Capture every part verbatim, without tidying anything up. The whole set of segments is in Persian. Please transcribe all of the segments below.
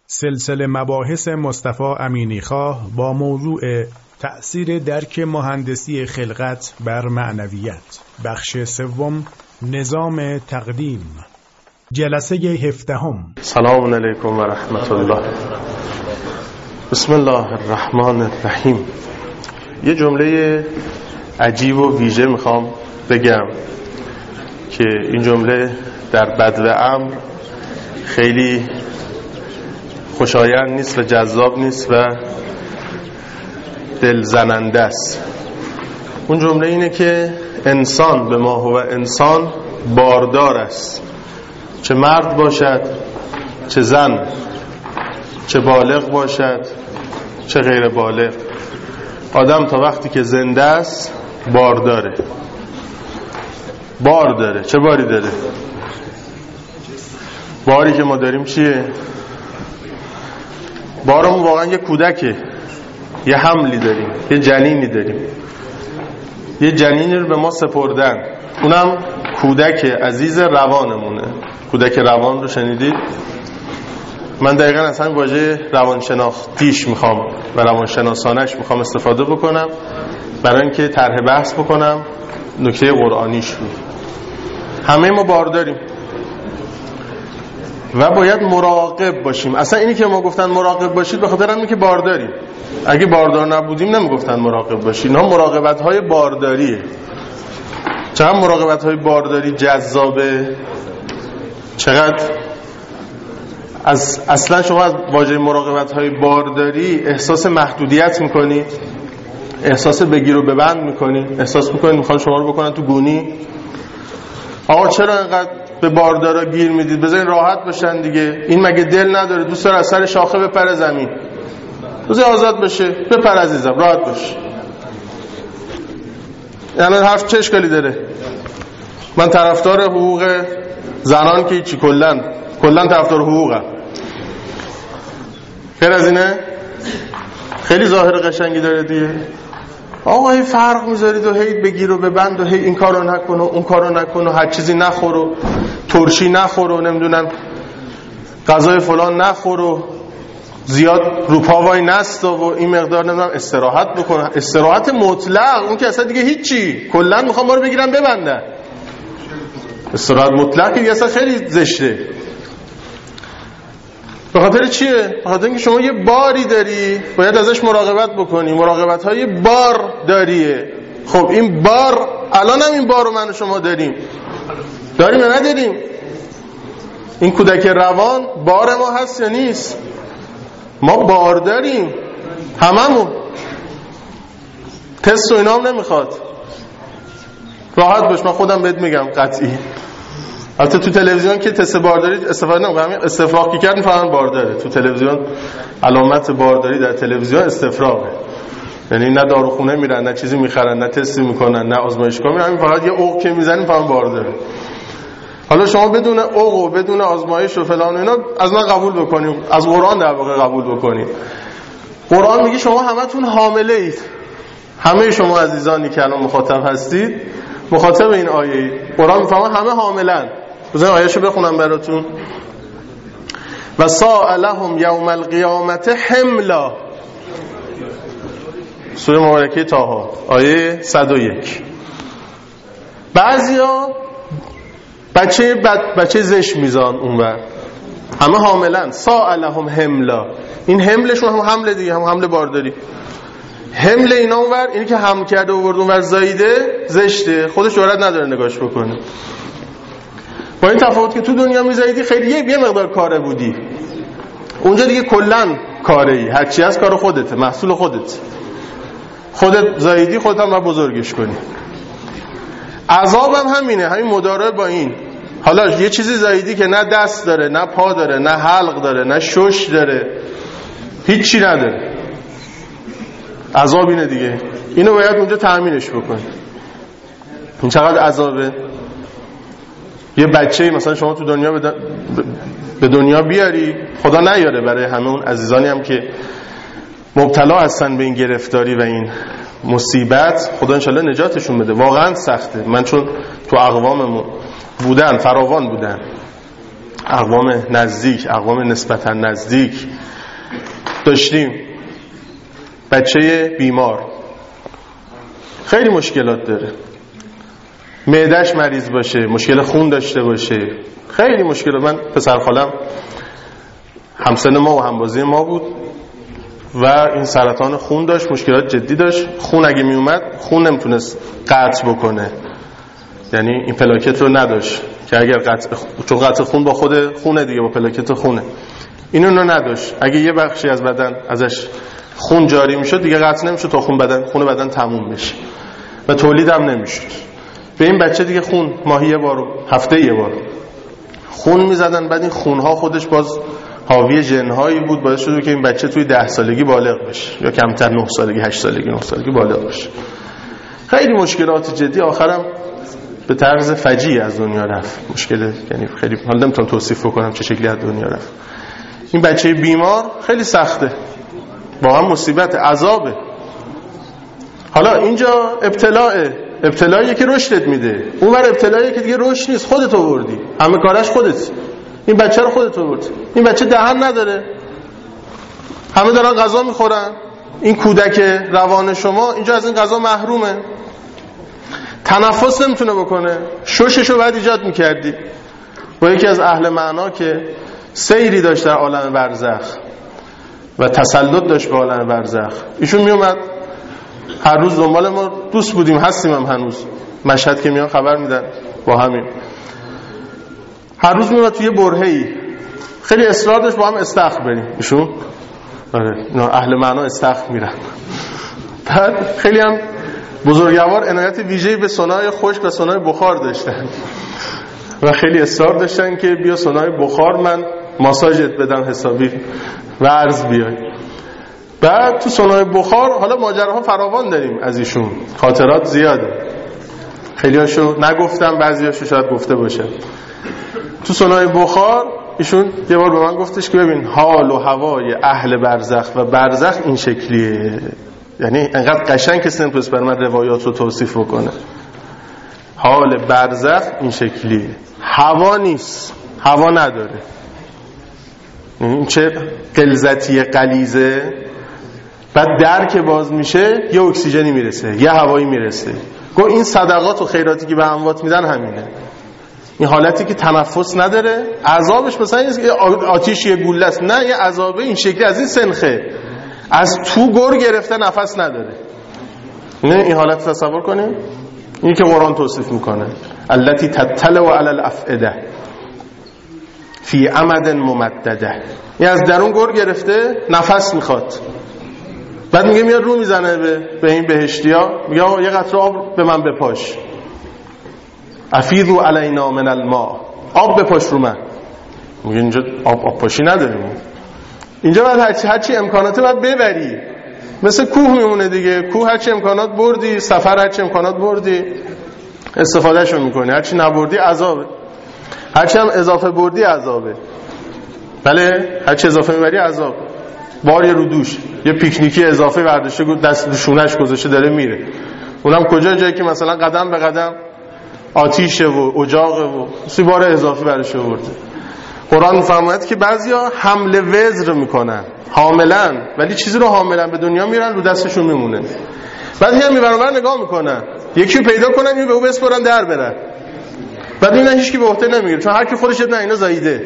سلسله مباحث مصطفی امینیخواه با موضوع تأثیر درک مهندسی خلقت بر معنویت، بخش سوم، نظام تقدیم، جلسه هفدهم. سلام علیکم و رحمت الله. بسم الله الرحمن الرحیم. یه جمله عجیب و ویژه میخوام بگم که این جمله در بدو امر خیلی خوشایند نیست و جذاب نیست و دلزننده است. اون جمله اینه که انسان به ما هو انسان باردار است، چه مرد باشد چه زن، چه بالغ باشد چه غیر بالغ. آدم تا وقتی که زنده است بار داره. بار داره. چه باری داره؟ باری که ما داریم چیه؟ بارمون واقعا یه کودکه، یه حملی داریم، یه جنینی داریم، یه جنینی رو به ما سپردن، اونم کودک عزیز روانمونه. کودک روان رو شنیدید؟ من دقیقا از همین واژه روانشناختیش میخوام و روانشناسانش میخوام استفاده بکنم برای اینکه طرح بحث بکنم نکته قرآنیش رو. همه ما بار داریم و باید مراقب باشیم. اصلا اینی که ما گفتن مراقب باشید به خاطر همینه که بارداریم. اگه باردار نبودیم نمیگفتن مراقب باشید. اینا مراقبت های بارداریه. چقدر مراقبت های بارداری جذابه، چقدر از اصلا شما از واژه مراقبت های بارداری احساس محدودیت میکنید، احساس بگیر و ببند میکنید، احساس میکنید میخوان شما رو بکنن تو گونی. آقا چرا اینقدر به باردارا گیر میدید؟ بذارین راحت باشن دیگه. این مگه دل نداره؟ دوست داره از سر شاخه بپره زمین. بذار آزاد بشه، بپر عزیزم، راحت باش. یعنی حرف چه اشکالی داره؟ من طرفدار حقوق زنان که چی کلن کلن طرفدار حقوقم. غیر از اینه خیلی ظاهر قشنگی داره دیگه. آقا هی فرق میذارید و هی بگیر و ببند و هی این کارو نکن و اون کارو نکن و هر چیزی نخور و ترشی نخور و نمیدونم غذای فلان نخور و زیاد روپا وای نست و این مقدار نمیدونم استراحت بکن. استراحت مطلق، اون که اصلا دیگه هیچی، کلا میخوام ما رو بگیرن ببندن. استراحت مطلق که اصلا خیلی زشته. به خاطر چیه؟ به خاطر اینکه شما یه باری داری باید ازش مراقبت بکنی. مراقبت های بار داریه. خب این بار الان هم این بار رو من و شما داریم داریم یا نداریم؟ این کودک روان بار ما هست یا نیست؟ ما بار داریم هممون. تست و اینا هم نمیخواد. راحت باش، من خودم بهت میگم قطعی. البته تو تلویزیون که تست بارداری استفاده نمی‌کنم، استفراغ کی کرد می‌فهمن بارداره. تو تلویزیون علامت بارداری در تلویزیون استفراغه. یعنی نه داروخونه میرن، نه چیزی میخرن، نه تستی میکنن، نه آزمایشگاه میرن، فقط یه عقل که میزنن می‌فهمن بارداره. حالا شما بدون عقل و بدون آزمایش و فلان و اینا از من قبول بکنیم، از قرآن در واقع قبول بکنیم. قرآن میگه شما همتون حامله اید. همه شما عزیزانی که الان مخاطب هستید مخاطب این آیه. قرآن میفهمه همه حاملن. بذارین آیه‌شو بخونم براتون. و سائلهم یوم القیامت حملا. سوره مبارکه طه آیه صد و یک. بعضیا بچه بد بچه زش میزان اونور همه حاملن. سائلهم حملا، این حملشون هم حمل دیگه، هم حمل بارداری. حمل اینا اونور، اینی که حمل کرده و برد اونور زاییده زشته، خودش جرئت نداره نگاش بکنه. با این تفاوت که تو دنیا میزاییدی خیلی یه مقدار کاره بودی، اونجا دیگه کلن کاره ای، هرچی از کار خودته، محصول خودت. خودت زاییدی خودت هم باید بزرگش کنی. عذاب هم همینه، همین مدارا با این. حالا یه چیزی زاییدی که نه دست داره، نه پا داره، نه حلق داره، نه شش داره، هیچی نداره، عذاب اینه دیگه. اینو باید اونجا تأمینش بکنی. این چقدر عذابه. یه بچه‌ای مثلا شما تو دنیا به دنیا بیاری، خدا نیاره برای همه اون عزیزانی هم که مبتلا هستن به این گرفتاری و این مصیبت، خدا انشالله نجاتشون بده. واقعا سخته. من چون تو اقواممون بودن، فراوان بودن، اقوام نزدیک، اقوام نسبتا نزدیک داشتیم. بچه بیمار خیلی مشکلات داره، معده‌اش مریض باشه، مشکل خون داشته باشه، خیلی مشکل. من پسر خالم همسن ما و همبازی ما بود و این سرطان خون داشت، مشکلات جدی داشت. خون اگه می اومد خون نمیتونست قطع بکنه، یعنی این پلاکت رو نداشت که اگر قطع، چون قطع خون با خود خونه دیگه، با پلاکت خونه، اینو رو نداشت. اگه یه بخشی از بدن ازش خون جاری میشد دیگه قطع نمیشد تا خون بدن خون بدن تموم بشه و تولید هم نمیشد. به این بچه دیگه خون ماهی یه بار، هفته یه بار خون میزدن. بعد این خونها خودش باز حاوی ژن‌هایی بود، باعث شد که این بچه توی ده سالگی بالغ بشه یا کمتر، نه سالگی، هشت سالگی، نه سالگی بالغ بشه. خیلی مشکلات جدی، آخرم به طرز فجیع از دنیا رفت. مشکل یعنی خیلی، حالا نمیتونم توصیف کنم چه شکلی از دنیا رفت. این بچه بیمار خیلی سخته، واقعا مصیبت، عذابه. حالا اینجا ابتلاء، ابتلایی که رشدت میده، اون ور ابتلایی که دیگه رشد نیست، خودت آوردی، همه کارش خودت. این بچه رو خودت آوردی. این بچه دهن نداره، همه دارن غذا میخورن، این کودک روان شما اینجا از این غذا محرومه، تنفس نمیتونه بکنه. شششو بعد ایجاد میکردی با یکی از اهل معنا که سیری داشت در عالم برزخ و تسلط داشت به عالم برزخ. ایشون میومد هر روز دنبال ما، دوست بودیم، هستیم هم هنوز، مشهد که میان خبر میدن با همین. هر روز میومد توی برهه‌ای، خیلی اصرار داشت با هم استخر بریم. ایشون آره، اینا اهل معنا استخر میرن. بعد خیلی هم بزرگوار عنایت ویژه‌ای به سونای خشک و سونای بخار داشتن و خیلی اصرار داشتن که بیا سونای بخار من ماساژت بدم حسابی و عرض بیای. بعد تو سونای بخار حالا ماجراها فراوان داریم از ایشون، خاطرات زیاده، خیلی هاشو نگفتم، بعضی هاشو شاید گفته باشه. تو سونای بخار ایشون یه بار به من گفتش که ببین حال و هوای اهل برزخ و برزخ این شکلیه. یعنی انقدر قشنگ کسی نمیتونست بر من روایات رو توصیف بکنه. حال برزخ این شکلیه، هوا نیست، هوا نداره. این چه غلظتی غلیظه. بعد در که باز میشه یه اکسیژنی میرسه، یه هوایی میرسه. گو این صدقات و خیراتی که به اموات میدن همینه. این حالتی که تنفس نداره، عذابش مثلا نیست که آتیش یه گوله است، نه، یه عذابه این شکلی، از این سنخه، از تو گر گرفته نفس نداره. نه این حالت تصور کنیم. این که قرآن توصیف میکنه التی تطلع علی الافئده فی امد ممدده، این از درون گر گرفته نفس میخواد. بعد میگه میاد رو میزنه به, به این بهشتیا، میگه یه قطره آب به من بپاش، افیضوا علینا من الماء، آب بپاش رو من. میگه اینجا آب آب پاشی نداریم، اینجا باید هرچی, هرچی امکاناته باید ببری، مثل کوه میمونه دیگه. کوه هرچی امکانات بردی، سفر هرچی امکانات بردی استفادهشو میکنی، هرچی نبردی عذابه، هرچی هم اضافه بردی عذابه. بله هرچی اضافه میبری عذاب. باری رو دوش یه پیکنیکی اضافه برداشته، دست شونش گذاشته داره میره، اونم کجا؟ جایی که مثلا قدم به قدم آتیشه و اجاقه و سی بار اضافی برش آورده. قرآن میفرماید که بعضیا حمل وزر میکنن حاملن، ولی چیزی رو حاملن به دنیا میرن رو دستشون میمونه. بعد هم میبرن نگاه میکنن، یکی رو پیدا کنن یه به او بسپرن در برن. بعد اینا هیچ کی به عهده نمیگیره، چون هر کی خودش نه اینا زاییده.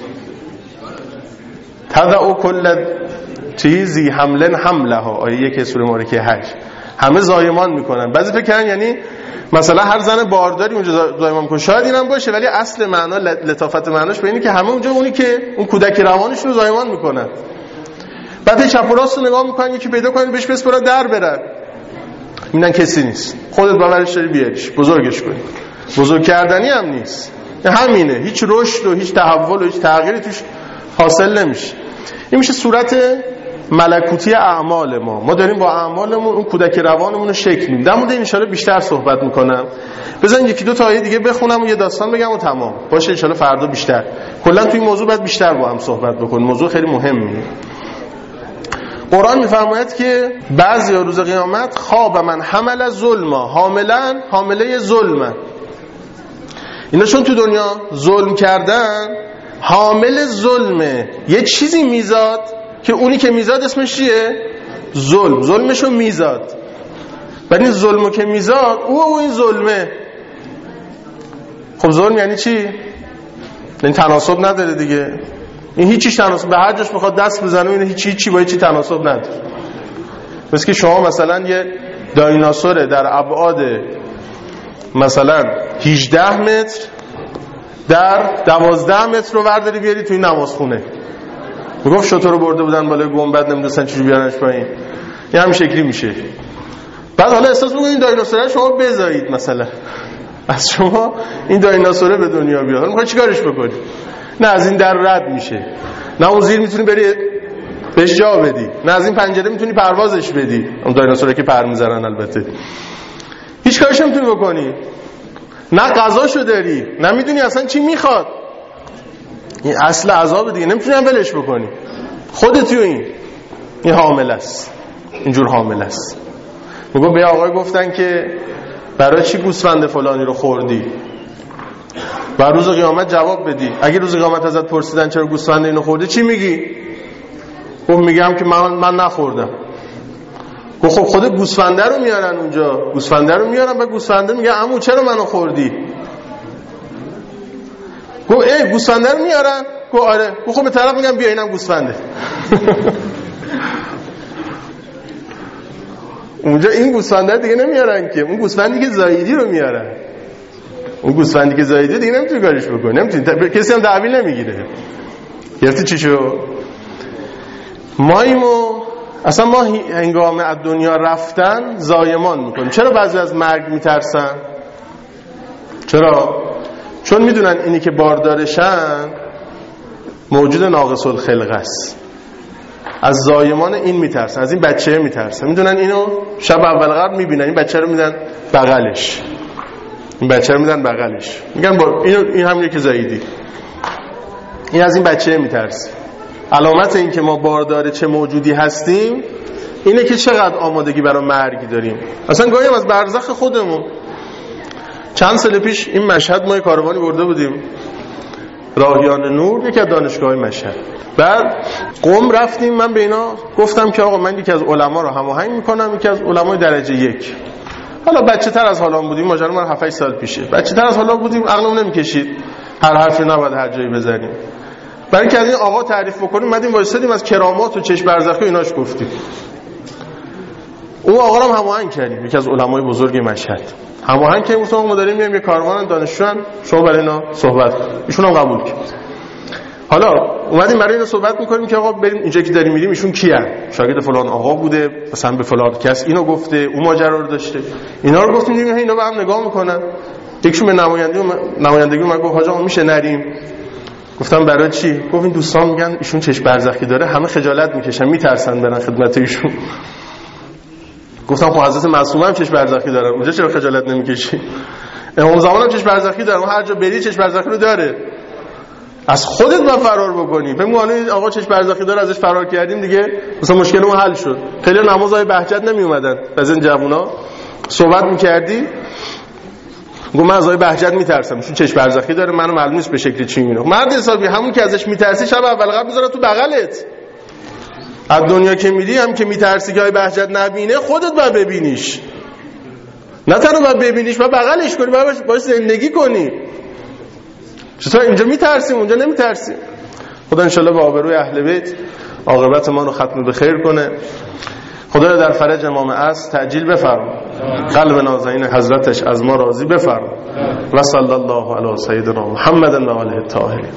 تضع کل چیزی حملن حملها، آیه یک سوره مبارکه هشت. همه زایمان میکنن. بعضی فکر کردن یعنی مثلا هر زن بارداری اونجا زایمان میکنه، شاید اینم باشه، ولی اصل معنا، لطافت معناش به اینه که همه اونجا اونی که اون کودک روانش رو زایمان میکنن. بعد چپ و راست رو نگاه میکنن، یکی پیدا کنن بهش بسپرن در برن. میگن کسی نیست، خودت باورش داری بیاریش، بزرگش کنی. بزرگ کردنی هم نیست، همینه، هیچ رشد و هیچ تحول و هیچ تغییری توش حاصل نمیشه. این میشه صورت ملکوتی اعمال ما. ما داریم با اعمالمون اون کودک روانمون رو شکل میدیم. در مورد این انشالله بیشتر صحبت میکنم. بزن یکی دو تا آیه دیگه بخونم و یه داستان بگم و تمام باشه. انشالله فردا بیشتر، کلا توی این موضوع باید بیشتر با هم صحبت بکنیم. موضوع خیلی مهمیه. قرآن میفرماید که بعضی روز قیامت خواب من حمل ظلما، حاملن حامله ظلمن. اینا چون تو دنیا ظلم کردن حامل ظلمه، یه چیزی میزاد که اونی که میزاد اسمش چیه؟ ظلم. ظلمشو میزاد، بعد این ظلمو که میزاد او او این ظلمه. خب ظلم یعنی چی؟ یعنی تناسب نداره دیگه. این هیچیش تناسب، به هر جاش بخواد دست بزنه این هیچی هیچی با هیچی تناسب نداره. مثل که شما مثلا یه دایناسور در ابعاد مثلا هجده متر در دوازده متر رو ورداری بیاری توی نمازخونه. میگفت شطور رو برده بودن بالای گنبد نمیدونستن چجوری بیارنش پایین. این همین شکلی میشه. بعد حالا احساس میکنید این دایناسور شما بزایید، مثلا از شما این دایناسور به دنیا بیاد، حالا میخوای چیکارش بکنی؟ نه از این در رد میشه، نه اون زیر میتونی بری بهش جا بدی، نه از این پنجره میتونی پروازش بدی. اون دایناسورا که پر میزنن البته هیچ کارش نمیتونی بکنی، نه غذاشو داری، نه میدونی اصلا چی میخواد. این اصل عذاب دیگه، نمیتونی هم ولش بکنی. خودت تو این این حامل است، اینجور حامل است. میگم به آقای گفتن که برای چی گوسفند فلانی رو خوردی؟ و روز قیامت جواب بدی. اگه روز قیامت ازت پرسیدن چرا گوسفند اینو خوردی چی میگی؟ گفت میگم که من من نخوردم. گفت خب خود گوسفنده رو میارن اونجا، گوسفنده رو میارن و گوسفنده میگه عمو چرا منو خوردی؟ گفت ای گوسفنده رو میارن؟ گفت آره. گفت خب به طرف میگم بیا اینم گوسفنده. اونجا این گوسفنده دیگه نمیارن که، اون گوسفندی که زاییدی رو میارن. اون گوسفندی که زاییدی دیگه نمیتونی کارش بکنی، نمیتونی، کسی هم تحویل نمیگیره. گرفتی چی شو؟ مایمو اصلا ما هنگام از دنیا رفتن زایمان میکنیم. چرا بعضی از مرگ میترسن؟ چرا؟ چون میدونن اینی که باردارشن موجود ناقص الخلقه است. از زایمان این میترسن، از این بچه میترسن. میدونن اینو شب اول قبل میبینن این بچه رو میدن بغلش، این بچه رو میدن بغلش، میگن با اینو این هم یکی زاییدی. این از این بچه میترسه. علامت این که ما باردار چه موجودی هستیم اینه که چقدر آمادگی برای مرگ داریم. اصلا گاهی از برزخ خودمون. چند سال پیش این مشهد ما کاروانی برده بودیم، راهیان نور، یکی از دانشگاه مشهد. بعد قم رفتیم، من به اینا گفتم که آقا من یکی از علما رو هماهنگ میکنم، یکی از علمای درجه یک. حالا بچه تر از حالا بودیم، ماجرا ما هفت سال پیشه، بچه تر از حالا بودیم، عقلمون نمیکشید هر حرفی نباید هر جایی بزنیم. برای اینکه از این آقا تعریف بکنیم اومدیم وایسادیم از کرامات و چشم برزخی و ایناش گفتیم. اون آقا رو هم هماهنگ کردیم، یکی از علمای بزرگ مشهد هماهنگ کردیم. گفتم ما داریم میایم یه کاروان دانشجوان، شما برای اینا صحبت کنید. ایشون هم قبول کرد. حالا اومدیم برای اینا صحبت میکنیم که آقا بریم اینجا که داریم میریم ایشون کیه؟ شاگرد فلان آقا بوده، مثلا به فلان کس اینو گفته، اون ماجرا رو داشته. اینا رو گفتیم دیدیم اینا با هم نگاه میکنن. یکیشون به نماینده نمایندگی اومد گفت حاج آقا میشه نریم؟ گفتم برای چی؟ گفت این دوستان میگن ایشون چشم برزخی داره، همه خجالت میکشن، میترسن برن خدمت ایشون. گفتم خب حضرت معصومه هم چشم برزخی داره، اونجا چرا خجالت نمیکشی؟ امام زمان هم چشم برزخی داره، هر جا بری چشم برزخی رو داره. از خودت با فرار بکنی. بگم آقا چشم برزخی داره ازش فرار کردیم دیگه مثلا مشکلمون حل شد. خیلی نمازهای بهجت نمی اومدن. از این جوونا صحبت می‌کردی گفت من از آقای بهجت میترسم چون چشم برزخی داره، منو معلوم نیست به شکلی چی میبینه. مرد حسابی همون که ازش میترسی شب اول قبل بذاره تو بغلت. از دنیا که میری هم که میترسی که آقای بهجت نبینه خودت باید ببینیش، نه تنها باید ببینیش باید بغلش کنی، باید باش زندگی کنی. چطور اینجا میترسیم اونجا نمیترسیم؟ خدا انشالله با آبروی اهل بیت عاقبت ما رو ختم به خیر کنه. خدا در فرج امام عصر تعجیل بفرما، قلب نازنین حضرتش از ما راضی بفرما. و صلی الله علی سیدنا محمد و آله الطاهرین.